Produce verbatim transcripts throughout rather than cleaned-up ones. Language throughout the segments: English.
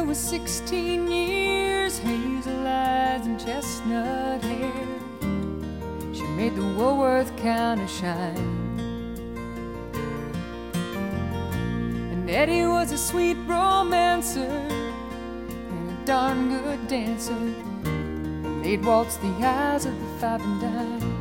was sixteen years, hazel eyes and chestnut hair. She made the Woolworth counter shine. And Eddie was a sweet romancer and a darn good dancer. And they'd waltz the eyes of the five and dime.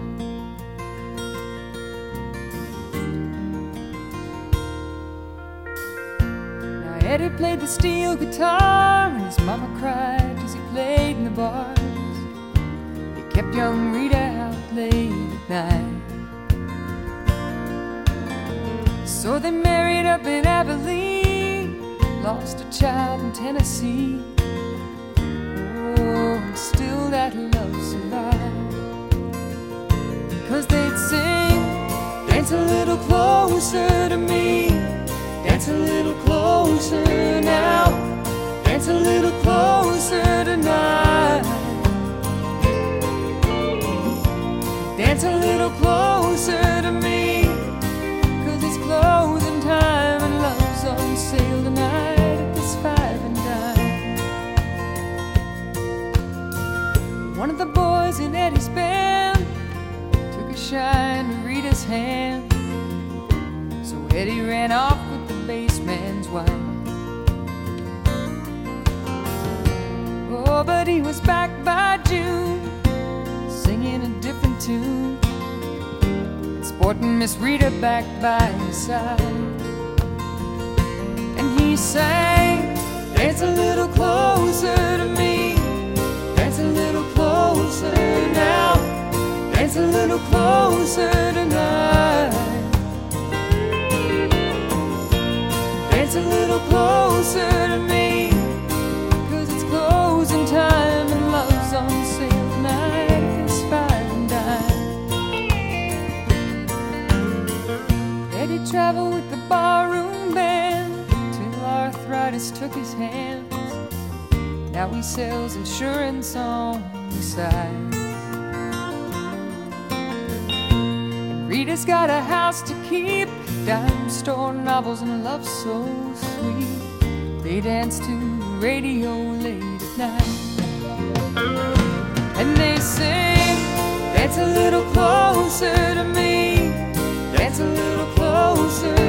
Eddie played the steel guitar, and his mama cried as he played in the bars. He kept young Rita out late at night. So they married up in Abilene, lost a child in Tennessee. Oh, and still that love survived. 'Cause they'd sing, dance a little closer to me, dance a little closer now, dance a little closer tonight. Dance a little closer to me, 'cause it's closing time and love's on sale tonight at this five and dime. One of the boys in Eddie's band took a shine to Rita's hand, so Eddie ran off with the bassman's wife. Oh, but he was back by June, singing a different tune, and sporting Miss Rita back by his side. And he sang, dance a little closer to me, dance a little closer now, dance a little closer tonight. Dance a little closer to me, 'cause it's closing time and love's on sale tonight at this five and dime. Eddie traveled with the barroom band till arthritis took his hands. Now he sells insurance on the side. And Rita's got a house to keep, dime store novels and love so sweet. They dance to the radio late at night. And they sing, dance a little closer to me, dance a little closer